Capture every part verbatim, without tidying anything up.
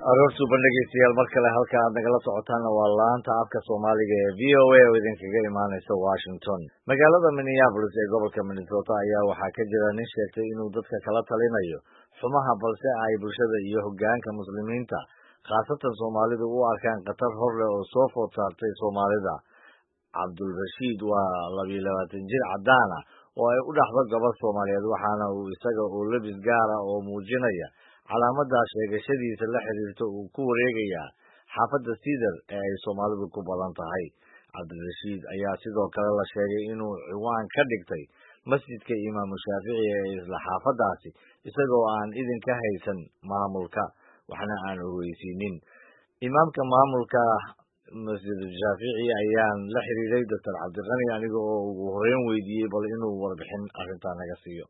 aroortu bandhigaystayaal mar kale halka aad nagala socotaana waa laanta afka Soomaaliga ee V O A oo idinkaga imaanaysa Washington. Magaalada Minneapolis ee gobolka Minnesota ayaa waxaa ka jira nin sheegtay inuu dadka kala talinayo xumaha balse ay bulshada iyo hoggaanka muslimiinta khaasatan Soomaalidu u arkaan qatar hor leh oo soo food saartay Soomaalida. Cabdulrashiid waa laba iyo labaatan jir cadaan ah oo ay u dhaxdo gabadh Soomaaliyeed waxaana uu isaga oo labis gaar ah oo muujinaya calaamada sheegashadiisa la xiriirto uu ku wareegayaa xaafadda Cedar ee ay Soomaalidu ku badan tahay. Cabdulrashiid ayaa sidoo kale la sheegay inuu ciwaan ka dhigtay masjidka Imaam Shaafici ee isla xaafadaasi isagoo aan idin ka haysan maamulka waxna aan ogeysiinin. Imaamka maamulka Masjid Shaafici ayaan la xiriiray Doctor Cabdiqani aniga oo ugu horreyn weydiiyey bal inuu warbixin arrintan naga siiyo.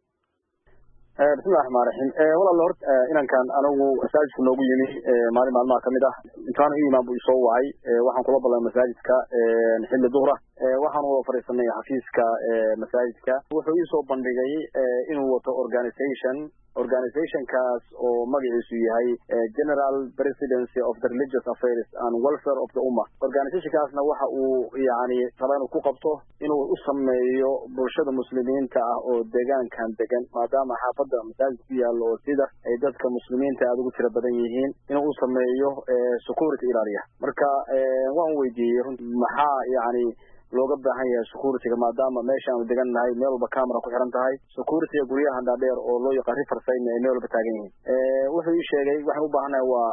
bismillahi rahmaani rahiim walaal hort inankan anigu masaajidka noogu yimi maalin maalmaha kamid ah intaan u imaan buu soo wacay waxaan kula ballan masaajidka xilli duhra waxaan wada fariisanay xafiiska masaajidka wuxuu ii soo bandhigay inuu wato organization organizationkaas oo magaciisu yahay General Presidency of the Religious Affairs and Welfare of the Ummah. Organizationkaasna waxa uu yaani rabaa inuu ku qabto inuu u sameeyo bulshada muslimiinta ah oo deegaankan degan maadaama xaafadda masaajidku ku yaalo oo sida ay dadka muslimiinta aad ugu tira badan yihiin inuu u sameeyo security ilaaliya. Marka waan weydiiyey maxaa yaani looga baahan yahay security-ga maadaama meeshaan degan nahay meel walba camera ku xiran tahay security-ga guryaha dhaadheer oo loo yaqaan riverside ee meel walba taagan yihiin ee wuxuu ii sheegay waxaan u baahanahay waa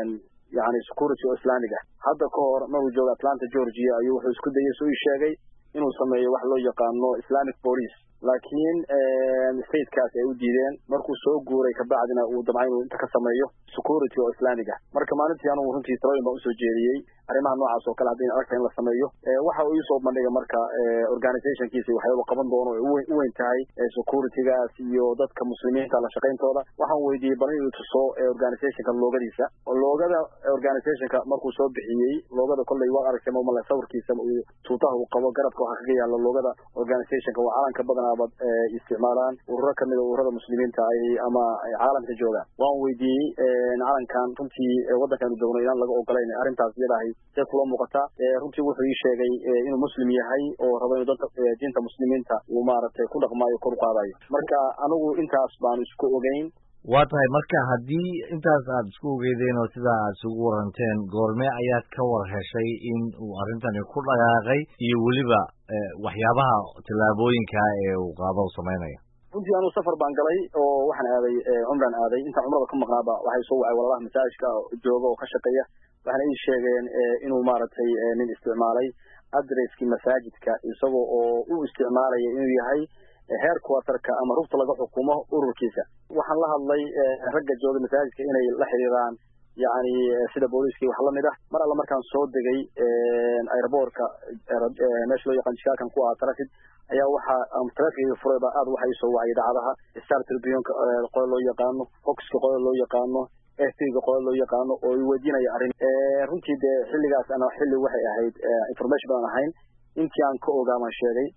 yaani security islaamiga hadda ka hor maruu joogo Atlanta Georgia ayuu wuxuu isku dayay soo ii sheegay inuu sameeyo wax loo yaqaano Islamic Police laakiin state-kaas ay u diideen markuu soo guuray ka bacdina uu damcay inuu inta ka sameeyo security oo islaamiga marka maalintii aanu runtii talooyin baan u soo jeediyey arrimaha noocaas oo kale hadii aragtay in la sameeyo waxa uu soo bandhigay marka organization-kiisa waxyaabo qaban doono oo u weyn tahay security-gaas iyo dadka muslimiinta la shaqeyntooda waxaan weydiiyey bal inuu tuso organization-ka loogadiisa oo loogada organization-ka markuu soo bixiyey loogada kulay waa aragtay ma la sawirkiisa uu tuutaha uu qabo garabka waxa kaga yaala loogada organization-ka waa calanka badan abad isticmaalaan ururo kamid ah ururada muslimiinta ay ama caalamka jooga waan weydiiyey calankan runtii wadankan joogno inaan laga ogolayn arrintaas yadahay ee kula muuqata runtii wuxuu ii sheegay inuu muslim yahay oo rabo inuu dadka diinta muslimiinta uu maaragtay ku dhaqmaayo kor u qaadayo marka anigu intaas baan isku ogeyn waa tahay marka haddii intaas aad isku ogeydeen oo sidaa aad isugu waranteen goorme ayaad ka war heshay in uu arrintani ku dhaqaaqay iyo weliba waxyaabaha tallaabooyinka ee uu qaado u samaynayo runtii anu safar baan galay oo waxaan aaday cumraan aaday inta cumrada ka maqnaaba waxay soo wacay walaalaha masaajidka jooga oo ka shaqeeya waxaana ii sheegeen inuu maaragtay nin isticmaalay adresskii masaajidka isagoo oo u isticmaalaya inuu yahay headquarter-ka ama rugta laga xukumo ururkiisa waxaan la hadlay ragga jooga masaajidka inay la xiriiraan yaani sida booliiskii wax la mid ah mar alla markaan soo degay airport-ka meesha loo yaqaan shaakan ku ah traffic ayaa waxa am traffic furayba aad waxa soo wacay dacadaha Star Tribune-ka qol loo yaqaano Fox-ka qol loo yaqaano F T-ga qol loo yaqaano oo ay weydiinaya arrin runtii de xilligaas ana xilli waxay ahayd information baan ahayn intii aan ka ogaaman sheegay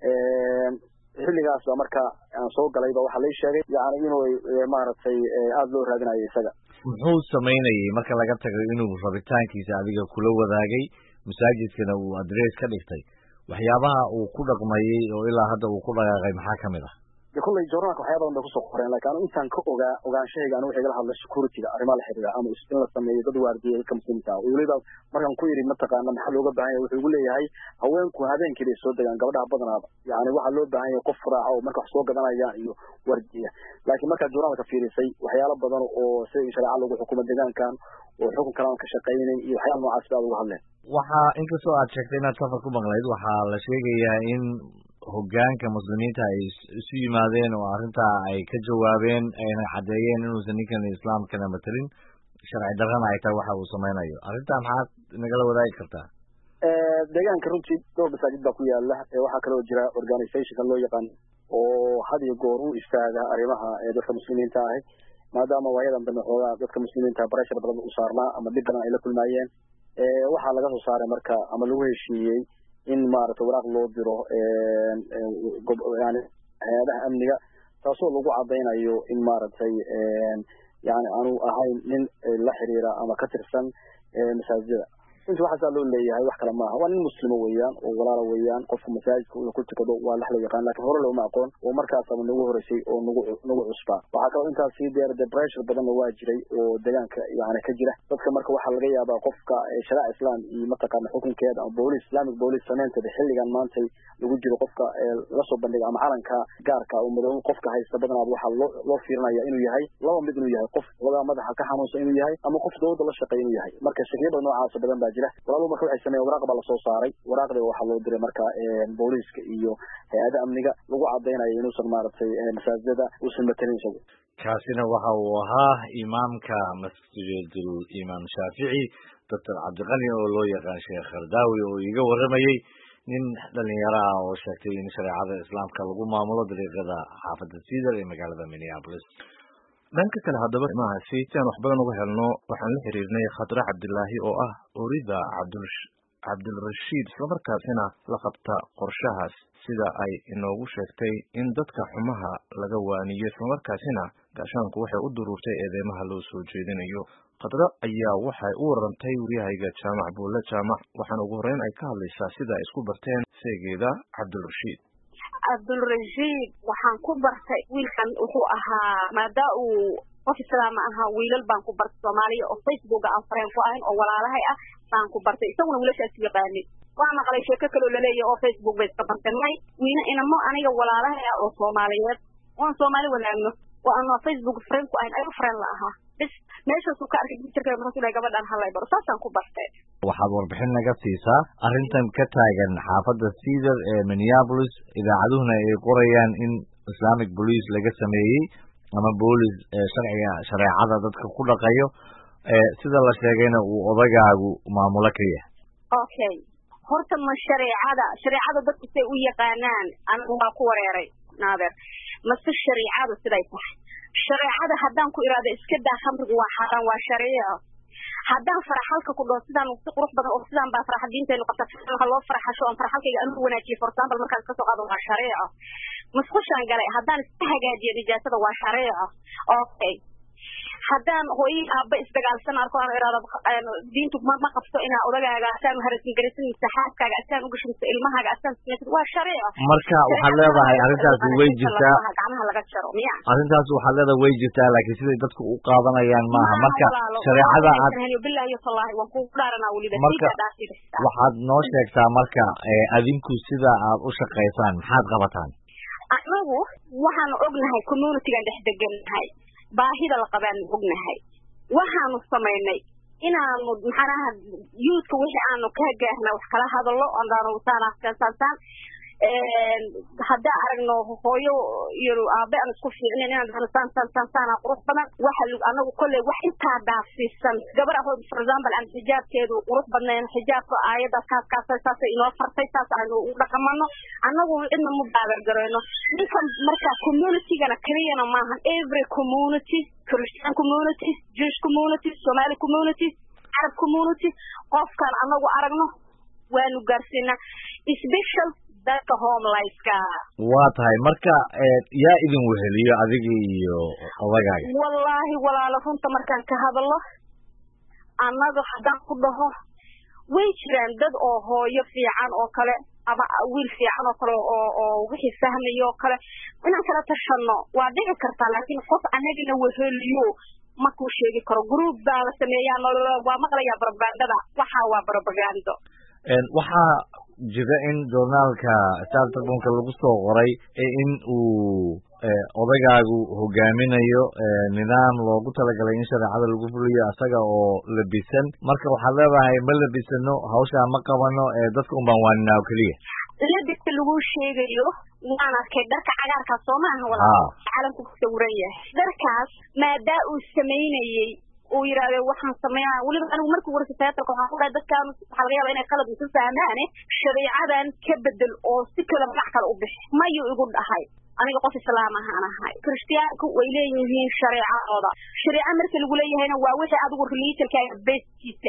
xilligaas marka aan soo galay ba waxa la sheegay yaani inuu maaragtay aad loo raadinayo isaga muxuu sameynayay marka laga tago inuu rabitaankiisa adiga kula wadaagay masaajidkana uu address ka dhigtay waxyaabaha uu ku dhaqmayay oo ilaa hadda uu ku dhaqaaqay maxaa kamid ah kulay joornaalka waxyaabo badan bay ku soo qoreen laakiin anu intaan ka ogaa ogaanshahayga anu wixii la hadlay security-ga arrimaha la xiriira ama in la sameeyo dad waardiye ka muslimiinta oo waliba markaan ku yiri mataqaana maxaa looga baahan yahay wuxuu igu leeyahay haweenku habeenkii bay soo degaan gabadha badanaaba yaani waxa loo baahan yahay qof raaco marka wax soo gadanayaan iyo waardiye laakiin marka joornaalka fiirisay waxyaalo badan oo sida shariica lagu xukumo deegaankan oo xukun kale ka shaqeynay iyo waxyaalo noocaas baa ugu hadleen waxa inkastoo aad sheegtay inaad safar ku maqlayd waxaa la sheegayaa in hoggaanka muslimiinta ay isu yimaadeen oo arrintaa ay ka jawaabeen ayna caddeeyeen inuusan ninkan islaamkana matelin sharci darrana ay tahay waxa uu samaynayo arrintaa maxaad nagala wadaagi kartaa deegaanka runtii dhowr masaajid baa ku yaala waxaa kaloo jira organization-ka loo yaqaan oo had iyo goor u istaaga arrimaha dadka muslimiinta ah maadaama waayadan dambe xoogaa dadka muslimiinta pressure badan u saarnaa ama dhib badan ay la kulmayeen waxaa laga soo saaray marka ama lagu heshiiyey in maaragtay waraaq loo diro yani hay'adaha amniga taasoo lagu cadeynayo in maaragtay yani aanu ahayn nin la xiriira ama ka tirsan masaajida inta waxa loo leeyahay wax kala maaha waa nin muslimo weeyaan oo walaalo weeyaan qofka masaajidka uu ku tukado waa la yaqaan laakiin hore loo ma aqoon oo markaas ama nagu horeysay oo nagu nagu cusba waxa kale intaas sii dheer the pressure badan waa jiray oo deegaanka yaani ka jira dadka marka waxa laga yaabaa qofka shariica islaam iyo mataqaana xukunkeeda ama booliis islaamic booliis sameynta xilligan maanta lagu jiro qofka la soo bandhiga ama calanka gaarka oo madow qofka haysta badan waxa loo fiirinaya inuu yahay laba mid inuu yahay qof wada madaxa ka xanuunsan inuu yahay ama qof dawladda la shaqeeyo inuu yahay marka shaqada noocaas badan baa jira walaalo marka waxay sameeyeen waraaq baa la soo saaray waraaqda waxa loo diray marka booliiska iyo hay'adda amniga lagu cadeynayo inuu san maartay masaajidada uu san matalin isagu kaasina waxa uu ahaa imaamka masjidul imaam Shaafici Doctor Cabdiqani oo loo yaqaan Sheekh Khardaawi oo iga waramayay nin dhalinyaro ah oo sheegtay in shariicada islaamka lagu maamulo dariiqada xaafadda Cedar ee magaalada Minneapolis. dhanka kale haddaba maaha saytaan wax badan uga helno waxaan la xiriirnay Khadra Cabdilaahi oo ah orida Cabdul Cabdulrashiid isla markaasina la qabta qorshahaas sida ay inoogu sheegtay in dadka xumaha laga waaniyo isla markaasina gaashaanku waxay u duruurtay eedeymaha loo soo jeedinayo Khadra ayaa waxay u warantay wariyahayga Jaamac Buule Jaamac waxaana ugu horeyn ay ka hadlaysaa sida ay isku barteen seegeeda Cabdulrashiid Cabdulrashiid waxaan ku bartay wiilkan wuxuu ahaa maada uu qof islaam aha wiilal baan ku bartay Soomaaliya oo Facebook aan fareen ku ahayn oo walaalahay ah baan ku bartay isaguna wiilashaas yaqaanay waan maqlay sheeko kale oo la leeyahay oo Facebook bay iska bartay wiina inamo aniga walaalahay ah oo Soomaaliyeed waan Soomaali walaagno waan Facebook fareen ku ahayn ay fareen la ahaa bis meesha soo ka arkay jirka rasuulay gabadhan halay bar saasan ku bartay waxaad warbixin naga siisaa arrintan ka taagan xaafadda Cedar ee Minneapolis idaacaduhuna ay qorayaan in Islamic Police laga sameeyay ama booliis sharciga shariicada dadka ku dhaqayo ee sida la sheegayna uu odagaagu maamulo ka yahay okay horta ma shariicada shariicada dadku say u yaqaanaan anigu waa ku wareeray naadir ma si shariicadu siday tahay shariicada haddaan ku iraado iska daa khamrigu waa xaraan waa shariico haddaan faraxalka ku dhoo sidaan si qurux badan oo sidaan baa farax diinteenu qabta waxa loo faraxasho aan faraxalkayga anu wanaajiyo for example markaan ka soo qaado waa shariico masqushaan galay haddaan iska hagaajiyo nijaasada waa shariico okay haddaan hooyay aabba isdagaalsan arko aan iraado diintu ma ma qabto inaa odagaaga asaan harasin garisan saxaaskaaga asaan u gashin ilmahaaga asaan waa shariico marka waxaad leedahay arrintaas way jirtaa gacmaha laga jaro miya arrintaas waxaad leedahay way jirtaa laakiin siday dadku u qaadanayaan maaha marka shariicada aad billahi wallahi waan ku dhaaranaa waliba waxaad noo sheegtaa marka adinku sida aad u shaqaysaan maxaad qabataan anagu waxaan ognahay community-ga dhex deganahay baahida la qabaan ognahay waxaanu sameynay inaanu maxanaha youth wixii aanu ka gaarna wax kala hadallo andaanu saanaasaan een hadda aragno hooyo iyo aabe aan isku fiicneen inaan san san san san qurux badan waxa anagu kullee wax inta dhaafsiisan gabar ah for example aan xijaabkeedu qurux badnaan xijaabka aayada kaas kaas saas inoo fartay saas aanu u dhaqamano anagu cidna ma baabar gareyno ninkan marka community-gana kaliyana maahan every community Christian community Jewish community Somali community Arab community qofkan anagu aragno waanu gaarsiina special dadka homeless-ka waa tahay marka yaa idin weheliyo adiga iyo odagaaga wallahi walaalo runta markaan ka hadalo anaga haddaan ku dhaho way jiraan dad oo hooyo fiican oo kale ama wiil fiican oo kale oo oo wixii fahmayo oo kale inaan kala tashano waa dhici kartaa laakiin qof anagina weheliyo ma ku sheegi karo group baa la sameeyaa waa maqlayaa propaganda waxa waa propaganda een waxa jira in journalka Saturday lagu soo qoray in uu odagaagu hogaaminayo nidaam loogu talagalay in shariicada lagu fuliyo asaga oo labisan marka waxaad leedahay ma labisano hawsha ma qabano dadka un baan waanina kaliya labista lagu sheegayo waan arkay dharka cagaarka Soomaaliya walaal caalamku ku sawiran yahay darkaas maada uu sameeyay oo yiraahdo waxaan sameeyaa waliba anigu markii warka teatarka waxaan ku dhahay dadkan waxa laga yaabaa inay qalad u fahmaan shariicadan ka bedel oo si kala magac kale u bixi ma yu igu dhahay aniga qof islaam ahaan ahay kristiyaanku way leeyihiin shariicadooda shariica marka lagu leeyahayna waa wixii adigu religion-ka base-kiisa ah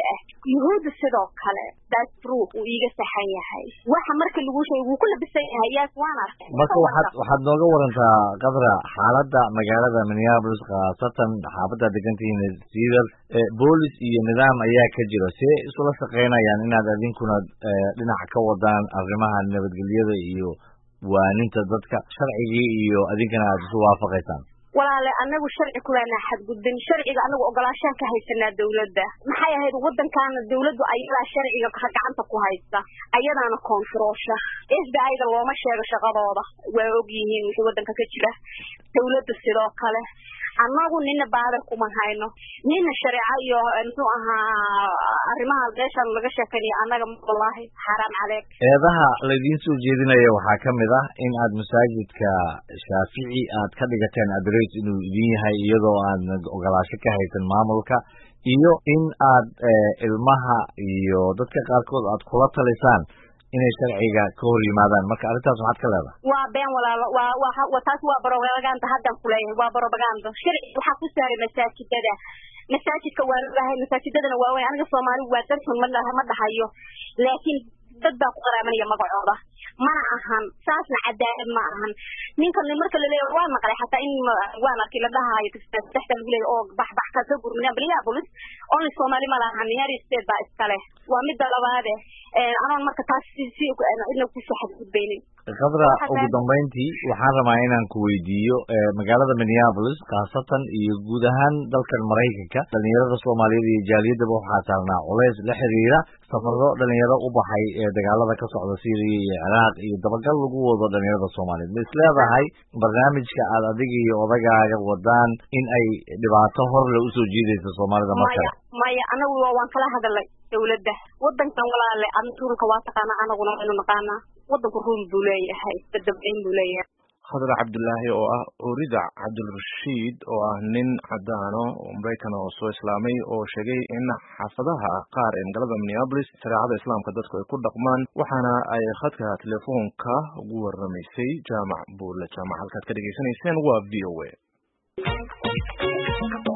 yuhuudda sidoo kale that's true uu iiga saxan yahay waxa marka lagu sheegay wuu ku labisan yahay yaas waan arkay marka waxaad waxaad nooga warantaa qadra xaaladda magaalada Minneapolis khaasatan xaafadda degantihiin Cedar boolis iyo nidaam ayaa ka jira see isula shaqeynayaan inaad adinkuna dhinac ka wadaan arrimaha nabadgelyada iyo waaninta dadka sharcigii iyo adinkana aad isu waafaqaysaan walaale anagu sharci ku leenahay xadgudbin sharciga anagu ogolaashaan ka haysanaa dawladda maxay ahayd wadankan dawladdu ayadaa sharciga gacanta ku haysta ayadaana koontaroolsha F B I-da looma sheego shaqadooda waa og yihiin wixii wadanka ka jira dawladda sidoo kale anagu nina baadar kuma hayno nina sharci iyo intuu ahaa arrimaha beeshan laga sheekay anaga wallahi xaraam caleek eedaha la idin soo jeedinayo waxa kamid ah in aad masaajidka Shaafici aad ka dhigateen address inuu idin yahay iyadoo aan ogolaasho ka haysan maamulka iyo in aad ilmaha iyo dadka qaarkood aad kula talisaan inay sharciga ka hor yimaadaan marka arintaas waxaad ka leedahay waa been walaalo waa waa taas waa propaganda hadda kuleeyahay waa propaganda sharci waxa ku saaray masaajidada masaajidka waa lahayn masaajidadana waa weyn aniga Soomaali waa dad xun ma dhahayo laakiin dad baa ku qaraabanaya magacooda ma ahan saasna cadaalad ma ahan ninkan marka la leeyahay waa maqlay xataa in waan arkay la dhahayo taxta lagu leeyahay oo bax bax ka soo gurmina Minneapolis only Soomaali ma lahan yari state baa iskale waa mid labaad ee anoo marka taas si inuu ku soo xadgudbeynin qadra ugu dambeyntii waxaan rabaa inaan ku weydiiyo magaalada Minneapolis khaasatan iyo guud ahaan dalkan Mareykanka dhalinyarada Soomaaliyeed iyo jaaliyadaba waxaa saarnaa culays la xiriira safarro dhalinyaro u baxay ee dagaalada ka socda Syria iyo Iraq iyo dabagal lagu wado dhalinyarada Soomaaliyeed ma isleedahay barnaamijka aad adiga iyo odagaaga wadaan in ay dhibaato hor leh u soo jiidayso Soomaalida marka maya anagu waan kala hadalay dawladda wadankan walaale antuurka waa taqaana anaguna inuu naqaana wadanku ruum buu leeyahay dadbayn buu leeyahay khadra cabdullaahi oo ah orida cabdulrashiid oo ah nin cadaano oo Mareykan oo soo islaamay oo sheegay in xaafadaha qaar ee magaalada Minneapolis shariicada islaamka dadku ay ku dhaqmaan waxaana ay khadka telefoonka ugu waramaysay jaamac buule jaamac halkaad ka dhageysanayseen waa V O A